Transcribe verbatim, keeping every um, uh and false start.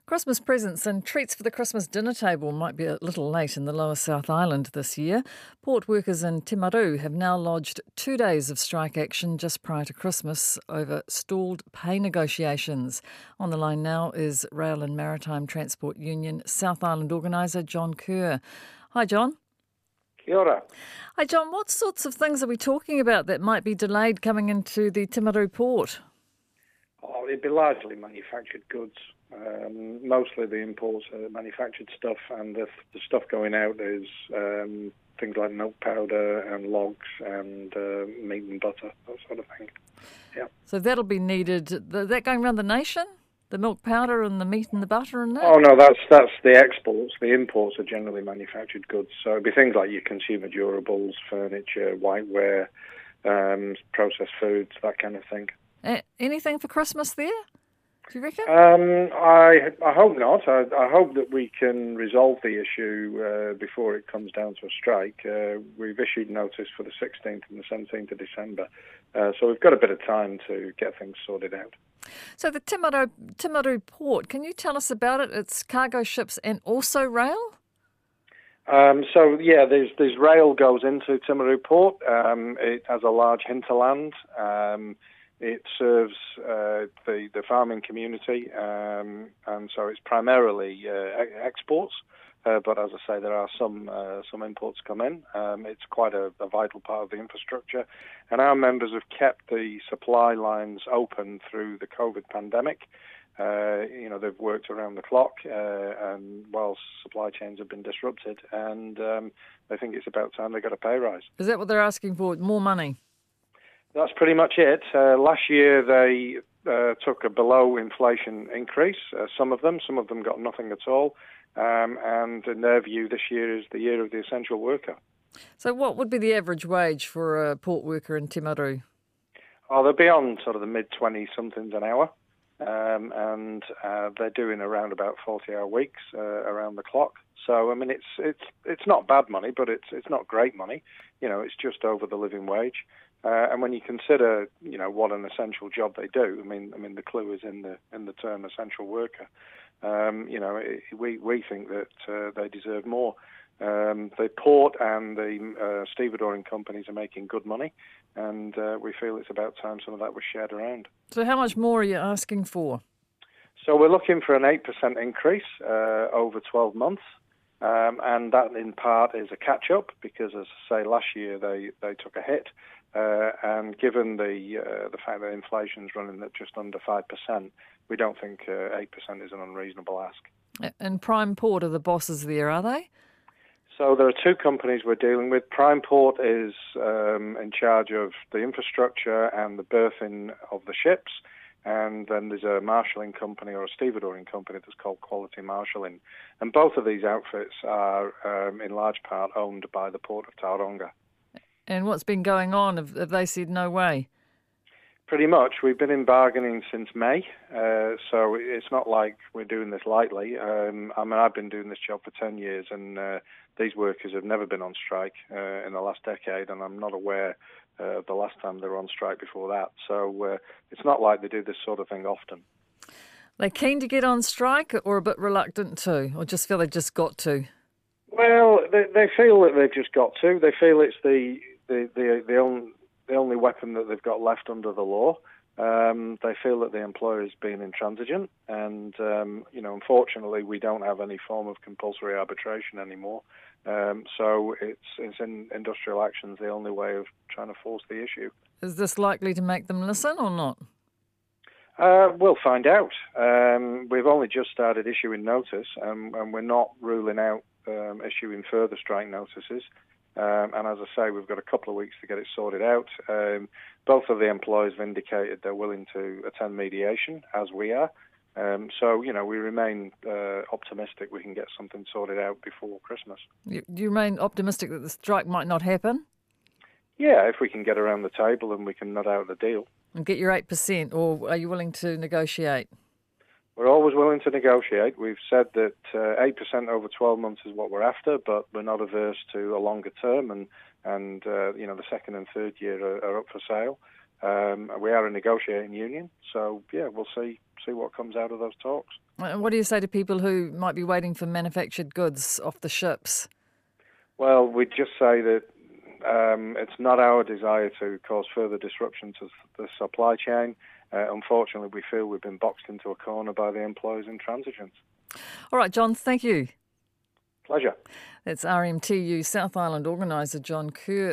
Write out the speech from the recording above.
Christmas presents and treats for the Christmas dinner table might be a little late in the Lower South Island this year. Port workers in Timaru have now lodged two days of strike action just prior to Christmas over stalled pay negotiations. On the line now is Rail and Maritime Transport Union South Island organiser John Kerr. Hi, John. Kia ora. Hi, John. What sorts of things are we talking about that might be delayed coming into the Timaru port? Oh, it'd be largely manufactured goods. Um, mostly the imports are manufactured stuff, and the, the stuff going out is um, things like milk powder and logs and uh, meat and butter, that sort of thing. Yeah. So that'll be needed. Is that going around the nation? The milk powder and the meat and the butter and that? Oh no, that's that's the exports. The imports are generally manufactured goods. So it'd be things like your consumer durables, furniture, whiteware, um, processed foods, that kind of thing. Uh, anything for Christmas there? Do you reckon? Um, I I hope not. I, I hope that we can resolve the issue uh, before it comes down to a strike. Uh, we've issued notice for the sixteenth and the seventeenth of December, uh, so we've got a bit of time to get things sorted out. So the Timaru, Timaru port, can you tell us about it? It's cargo ships and also rail? Um, so yeah, there's there's rail goes into Timaru port. Um, it has a large hinterland. Um, It serves uh, the the farming community, um, and so it's primarily uh, exports. Uh, but as I say, there are some uh, some imports come in. Um, it's quite a, a vital part of the infrastructure, and our members have kept the supply lines open through the COVID pandemic. Uh, you know, they've worked around the clock, uh, and whilst supply chains have been disrupted, and um, I think it's about time they got a pay rise. Is that what they're asking for? More money? That's pretty much it. Uh, last year they uh, took a below inflation increase, uh, some of them, some of them got nothing at all, um, and in their view this year is the year of the essential worker. So what would be the average wage for a port worker in Timaru? Oh, they're beyond sort of the mid twenty somethings an hour, um, and uh, they're doing around about forty hour weeks uh, around the clock. So I mean it's it's it's not bad money, but it's it's not great money. You know, it's just over the living wage. Uh, and when you consider, you know, what an essential job they do, I mean, I mean, the clue is in the in the term essential worker. Um, you know, it, we we think that uh, they deserve more. Um, the port and the uh, stevedoring companies are making good money, and uh, we feel it's about time some of that was shared around. So, how much more are you asking for? So, we're looking for an eight percent increase uh, over twelve months. Um, and that, in part, is a catch-up because, as I say, last year they, they took a hit. Uh, and given the uh, the fact that inflation's running at just under five percent, we don't think uh, eight percent is an unreasonable ask. And Prime Port are the bosses there, are they? So there are two companies we're dealing with. Prime Port is um, in charge of the infrastructure and the berthing of the ships. And then there's a marshalling company or a stevedoring company that's called Quality Marshalling. And both of these outfits are, um, in large part, owned by the Port of Tauranga. And what's been going on? Have, have they said no way? Pretty much. We've been in bargaining since May, uh, so it's not like we're doing this lightly. Um, I mean, I've been doing this job for ten years, and uh, these workers have never been on strike uh, in the last decade, and I'm not aware uh, of the last time they were on strike before that. So uh, it's not like they do this sort of thing often. They keen to get on strike or a bit reluctant to, or just feel they've just got to? Well, they, they feel that they've just got to. They feel it's the the the, the only the only weapon that they've got left under the law. Um, they feel that the employer is being intransigent, and um, you know, unfortunately, we don't have any form of compulsory arbitration anymore. Um, so it's it's in industrial action's the only way of trying to force the issue. Is this likely to make them listen or not? Uh, we'll find out. Um, we've only just started issuing notice, um, and we're not ruling out um, issuing further strike notices. Um, and as I say, we've got a couple of weeks to get it sorted out. Um, both of the employers have indicated they're willing to attend mediation, as we are. Um, so, you know, we remain uh, optimistic we can get something sorted out before Christmas. You, you remain optimistic that the strike might not happen? Yeah, if we can get around the table and we can nut out the deal. And get your eight percent, or are you willing to negotiate? We're always willing to negotiate. We've said that uh, eight percent over twelve months is what we're after, but we're not averse to a longer term, and, and uh, you know, the second and third year are, are up for sale. Um, we are a negotiating union, so yeah, we'll see see what comes out of those talks. And what do you say to people who might be waiting for manufactured goods off the ships? Well, we just say that um, it's not our desire to cause further disruption to the supply chain. Uh, unfortunately, we feel we've been boxed into a corner by the employers' intransigence. All right, John, thank you. Pleasure. That's R M T U South Island organiser John Kerr.